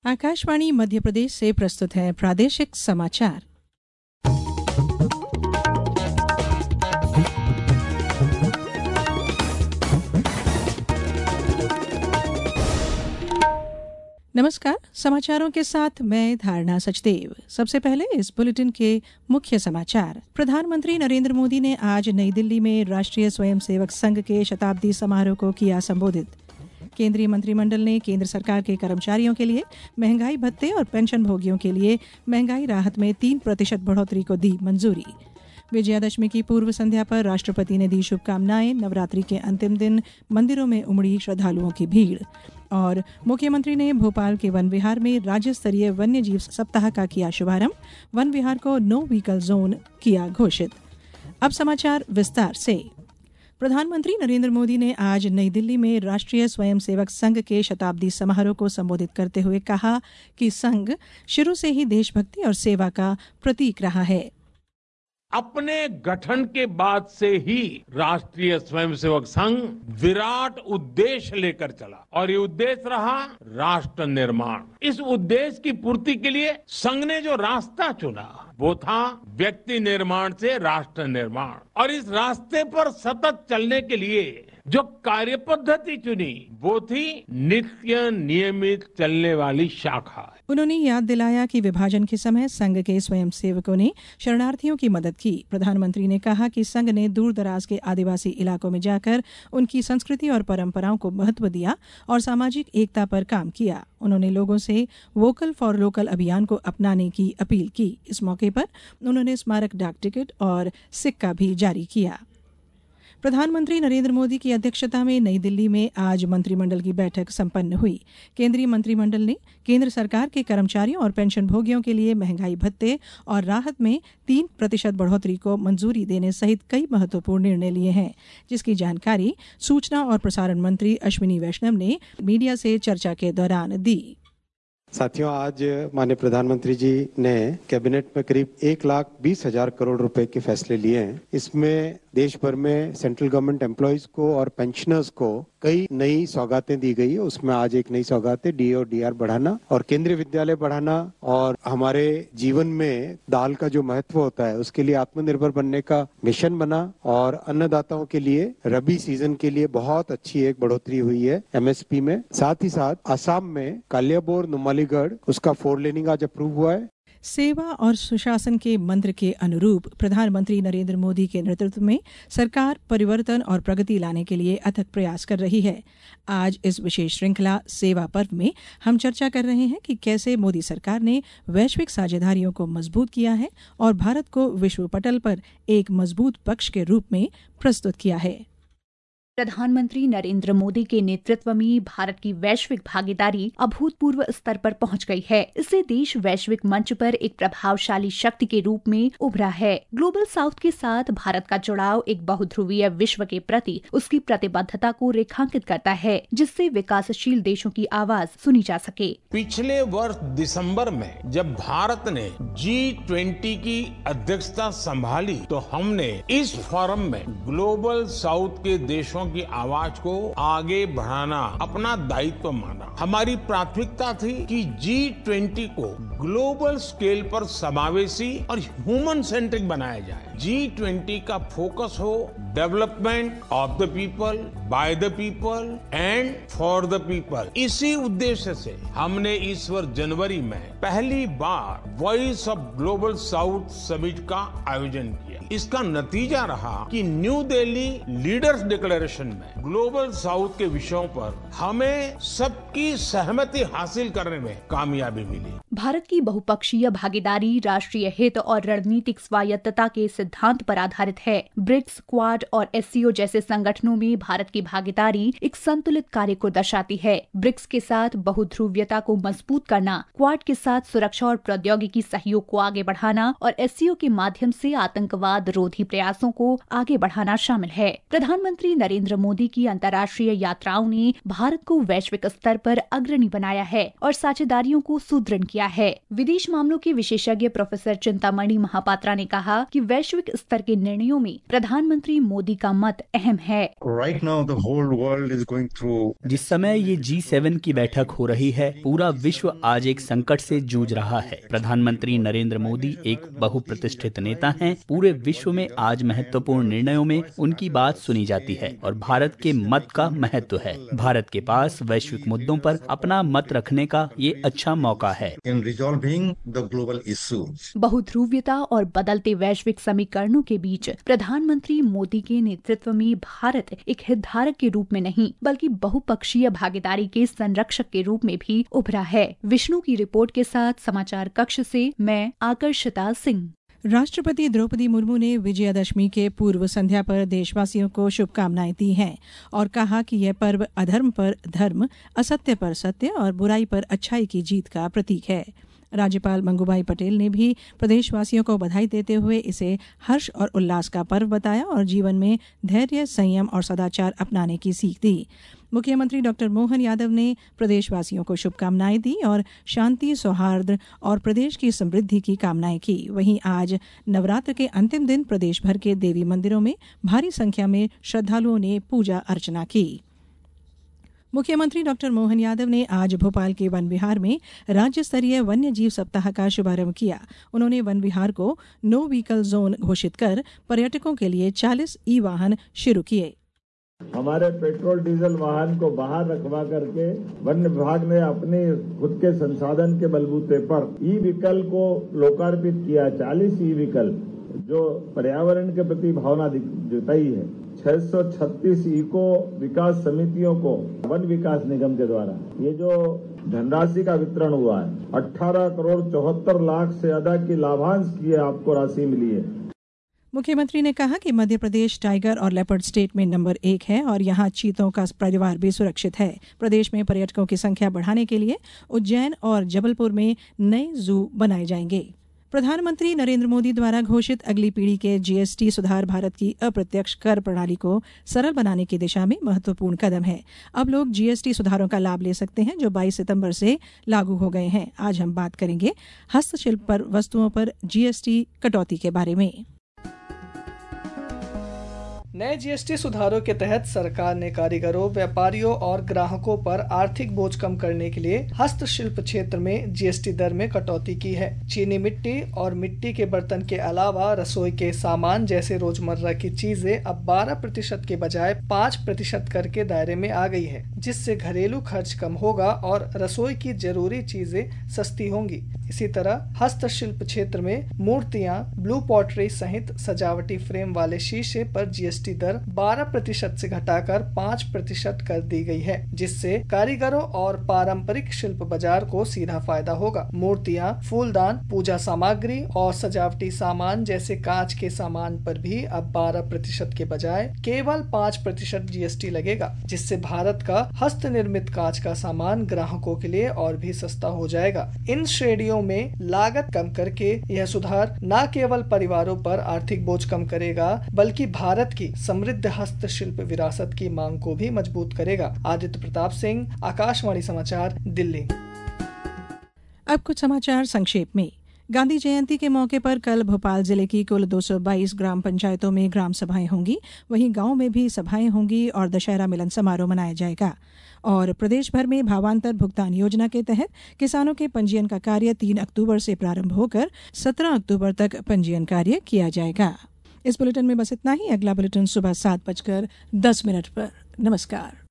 आकाशवाणी मध्य प्रदेश से प्रस्तुत है प्रादेशिक समाचार। नमस्कार, समाचारों के साथ मैं धारणा सचदेव। सबसे पहले इस बुलेटिन के मुख्य समाचार। प्रधानमंत्री नरेंद्र मोदी ने आज नई दिल्ली में राष्ट्रीय स्वयंसेवक संघ के शताब्दी समारोह को किया संबोधित। केंद्रीय मंत्रिमंडल ने केंद्र सरकार के कर्मचारियों के लिए महंगाई भत्ते और पेंशन भोगियों के लिए महंगाई राहत में 3% बढ़ोतरी को दी मंजूरी। विजयादशमी की पूर्व संध्या पर राष्ट्रपति ने दी शुभकामनाएं। नवरात्रि के अंतिम दिन मंदिरों में उमड़ी श्रद्धालुओं की भीड़। और मुख्यमंत्री ने भोपाल के वन विहार में राज्य स्तरीय वन्य जीव सप्ताह का किया शुभारंभ। वन विहार को नो व्हीकल जोन किया घोषित। अब समाचार विस्तार से। प्रधानमंत्री नरेंद्र मोदी ने आज नई दिल्ली में राष्ट्रीय स्वयंसेवक संघ के शताब्दी समारोह को संबोधित करते हुए कहा कि संघ शुरू से ही देशभक्ति और सेवा का प्रतीक रहा है। अपने गठन के बाद से ही राष्ट्रीय स्वयंसेवक संघ विराट उद्देश्य लेकर चला और ये उद्देश्य रहा राष्ट्र निर्माण। इस उद्देश्य की पूर्ति के लिए संघ ने जो रास्ता चुना वो था व्यक्ति निर्माण से राष्ट्र निर्माण, और इस रास्ते पर सतत चलने के लिए जो कार्य पद्धति चुनी वो थी नित्य नियमित चलने वाली शाखा। उन्होंने याद दिलाया कि विभाजन के समय संघ के स्वयंसेवकों ने शरणार्थियों की मदद की। प्रधानमंत्री ने कहा कि संघ ने दूर दराज के आदिवासी इलाकों में जाकर उनकी संस्कृति और परंपराओं को महत्व दिया और सामाजिक एकता पर काम किया। उन्होंने लोगों से वोकल फॉर लोकल अभियान को अपनाने की अपील की। इस मौके पर उन्होंने स्मारक डाक टिकट और सिक्का भी जारी किया। प्रधानमंत्री नरेंद्र मोदी की अध्यक्षता में नई दिल्ली में आज मंत्रिमंडल की बैठक संपन्न हुई। केंद्रीय मंत्रिमंडल ने केंद्र सरकार के कर्मचारियों और पेंशन भोगियों के लिए महंगाई भत्ते और राहत में 3% बढ़ोतरी को मंजूरी देने सहित कई महत्वपूर्ण निर्णय लिए हैं, जिसकी जानकारी सूचना और प्रसारण मंत्री अश्विनी वैष्णव ने मीडिया से चर्चा के दौरान दी। साथियों, आज माननीय प्रधानमंत्री जी ने कैबिनेट में करीब 1,20,000 करोड़ रुपए के फैसले लिए हैं। इसमें देश भर में सेंट्रल गवर्नमेंट एम्प्लॉइज को और पेंशनर्स को कई नई सौगातें दी गई है। उसमें आज एक नई सौगात है डीए और डीआर बढ़ाना और केंद्रीय विद्यालय बढ़ाना, और हमारे जीवन में दाल का जो महत्व होता है उसके लिए आत्मनिर्भर बनने का मिशन बना, और अन्नदाताओं के लिए रबी सीजन के लिए बहुत अच्छी एक बढ़ोतरी हुई है एमएसपी में। साथ ही साथ असम में कालियाबोर नुमालीगढ़ उसका 4 लेनिंग आज अप्रूव हुआ है। सेवा और सुशासन के मंत्र के अनुरूप प्रधानमंत्री नरेंद्र मोदी के नेतृत्व में सरकार परिवर्तन और प्रगति लाने के लिए अथक प्रयास कर रही है। आज इस विशेष श्रृंखला सेवा पर्व में हम चर्चा कर रहे हैं कि कैसे मोदी सरकार ने वैश्विक साझेदारियों को मजबूत किया है और भारत को विश्व पटल पर एक मजबूत पक्ष के रूप में प्रस्तुत किया है। प्रधानमंत्री नरेंद्र मोदी के नेतृत्व में भारत की वैश्विक भागीदारी अभूतपूर्व स्तर पर पहुंच गई है। इससे देश वैश्विक मंच पर एक प्रभावशाली शक्ति के रूप में उभरा है। ग्लोबल साउथ के साथ भारत का जुड़ाव एक बहुध्रुवीय विश्व के प्रति उसकी प्रतिबद्धता को रेखांकित करता है, जिससे विकासशील देशों की आवाज सुनी जा सके। पिछले वर्ष दिसंबर में जब भारत ने G20 की अध्यक्षता संभाली तो हमने इस फोरम में ग्लोबल साउथ के देशों की आवाज को आगे बढ़ाना अपना दायित्व माना। हमारी प्राथमिकता थी कि G20 को ग्लोबल स्केल पर समावेशी और ह्यूमन सेंट्रिक बनाया जाए। G20 का फोकस हो development of the people, by the people and for the people. इसी उद्देश्य से हमने इस वर्ष जनवरी में पहली बार voice of global south summit का आयोजन किया। इसका नतीजा रहा कि न्यू दिल्ली लीडर्स डिक्लेरेशन में ग्लोबल साउथ के विषयों पर हमें सबकी सहमति हासिल करने में कामयाबी मिली। भारत की बहुपक्षीय भागीदारी राष्ट्रीय हित और रणनीतिक स्वायत्तता के सिद्धांत पर आधारित है। ब्रिक्स, क्वाड और एससीओ जैसे संगठनों में भारत की भागीदारी एक संतुलित कार्य को दर्शाती है। ब्रिक्स के साथ बहुध्रुवीयता को मजबूत करना, क्वाड के साथ सुरक्षा और प्रौद्योगिकी सहयोग को आगे बढ़ाना और एससीओ के माध्यम से आतंकवाद रोधी प्रयासों को आगे बढ़ाना शामिल है। प्रधानमंत्री नरेंद्र मोदी की अंतर्राष्ट्रीय यात्राओं ने भारत को वैश्विक स्तर पर अग्रणी बनाया है और साझेदारियों को सुदृढ़ किया गया है। विदेश मामलों के विशेषज्ञ प्रोफेसर चिंतामणि महापात्रा ने कहा कि वैश्विक स्तर के निर्णयों में प्रधानमंत्री मोदी का मत अहम है। Right now the whole world is going through. जिस समय ये G7 की बैठक हो रही है, पूरा विश्व आज एक संकट से जूझ रहा है। प्रधानमंत्री नरेंद्र मोदी एक बहुप्रतिष्ठित नेता हैं। पूरे विश्व में आज महत्वपूर्ण निर्णयों में उनकी बात सुनी जाती है और भारत के मत का महत्व है। भारत के पास वैश्विक मुद्दों पर अपना मत रखने का ये अच्छा मौका है। In resolving the global issues. बहुध्रुवीयता और बदलते वैश्विक समीकरणों के बीच प्रधानमंत्री मोदी के नेतृत्व में भारत एक हितधारक के रूप में नहीं बल्कि बहुपक्षीय भागीदारी के संरक्षक के रूप में भी उभरा है। विष्णु की रिपोर्ट के साथ समाचार कक्ष से मैं आकर्षिता सिंह। राष्ट्रपति द्रौपदी मुर्मू ने विजयादशमी के पूर्व संध्या पर देशवासियों को शुभकामनाएं दी हैं और कहा कि यह पर्व अधर्म पर धर्म, असत्य पर सत्य और बुराई पर अच्छाई की जीत का प्रतीक है। राज्यपाल मंगूभाई पटेल ने भी प्रदेशवासियों को बधाई देते हुए इसे हर्ष और उल्लास का पर्व बताया और जीवन में धैर्य, संयम और सदाचार अपनाने की सीख दी। मुख्यमंत्री डॉक्टर मोहन यादव ने प्रदेशवासियों को शुभकामनाएं दी और शांति, सौहार्द और प्रदेश की समृद्धि की कामनाएं की। वहीं आज नवरात्र के अंतिम दिन प्रदेश भर के देवी मंदिरों में भारी संख्या में श्रद्धालुओं ने पूजा अर्चना की। मुख्यमंत्री डॉक्टर मोहन यादव ने आज भोपाल के वन विहार में राज्य स्तरीय वन्य जीव सप्ताह का शुभारंभ किया। उन्होंने वन विहार को नो व्हीकल जोन घोषित कर पर्यटकों के लिए 40 ई वाहन शुरू किए। हमारे पेट्रोल डीजल वाहन को बाहर रखवा करके वन विभाग ने अपने खुद के संसाधन के बलबूते पर ई व्हीकल को लोकार्पित किया। 40 ई व्हीकल जो पर्यावरण के प्रति भावना जताई है। 636 इको विकास समितियों को वन विकास निगम के द्वारा ये जो धनराशि का वितरण हुआ है 18 करोड़ 74 लाख से अधिक की लाभांश की आपको राशि मिली है। मुख्यमंत्री ने कहा कि मध्य प्रदेश टाइगर और लेपर्ड स्टेट में नंबर 1 है और यहाँ चीतों का परिवार भी सुरक्षित है। प्रदेश में पर्यटकों की संख्या बढ़ाने के लिए उज्जैन और जबलपुर में नए जू बनाए जाएंगे। प्रधानमंत्री नरेंद्र मोदी द्वारा घोषित अगली पीढ़ी के जीएसटी सुधार भारत की अप्रत्यक्ष कर प्रणाली को सरल बनाने की दिशा में महत्वपूर्ण कदम है। अब लोग जीएसटी सुधारों का लाभ ले सकते हैं जो 22 सितंबर से लागू हो गए हैं। आज हम बात करेंगे हस्तशिल्प पर वस्तुओं पर जीएसटी कटौती के बारे में। नए जीएसटी सुधारों के तहत सरकार ने कारीगरों, व्यापारियों और ग्राहकों पर आर्थिक बोझ कम करने के लिए हस्तशिल्प क्षेत्र में जीएसटी दर में कटौती की है। चीनी मिट्टी और मिट्टी के बर्तन के अलावा रसोई के सामान जैसे रोजमर्रा की चीजें अब 12% के बजाय 5% कर के दायरे में आ गई है, जिससे घरेलू खर्च कम होगा और रसोई की जरूरी चीजें सस्ती होंगी। इसी तरह हस्तशिल्प क्षेत्र में मूर्तियां, ब्लू पॉटरी सहित सजावटी फ्रेम वाले शीशे पर जीएसटी दर 12% से घटाकर 5% कर दी गई है, जिससे कारीगरों और पारंपरिक शिल्प बाजार को सीधा फायदा होगा। मूर्तियां, फूलदान, पूजा सामग्री और सजावटी सामान जैसे कांच के सामान पर भी अब 12% के बजाय केवल 5% जीएसटी लगेगा, जिससे भारत का हस्त निर्मित कांच का सामान ग्राहकों के लिए और भी सस्ता हो जाएगा। इन श्रेणियों में लागत कम करके यह सुधार न केवल परिवारों पर आर्थिक बोझ कम करेगा बल्कि भारत की समृद्ध हस्तशिल्प विरासत की मांग को भी मजबूत करेगा। आदित्य प्रताप सिंह, आकाशवाणी समाचार, दिल्ली। अब कुछ समाचार संक्षेप में। गांधी जयंती के मौके पर कल भोपाल जिले की कुल 222 ग्राम पंचायतों में ग्राम सभाएं होंगी। वहीं गांव में भी सभाएं होंगी और दशहरा मिलन समारोह मनाया जाएगा। और प्रदेश भर में भावांतर भुगतान योजना के तहत किसानों के पंजीयन का कार्य 3 अक्टूबर से प्रारंभ होकर 17 अक्टूबर तक पंजीयन कार्य किया जाएगा। इस बुलेटिन में बस इतना ही। अगला बुलेटिन सुबह 7:10 पर। नमस्कार।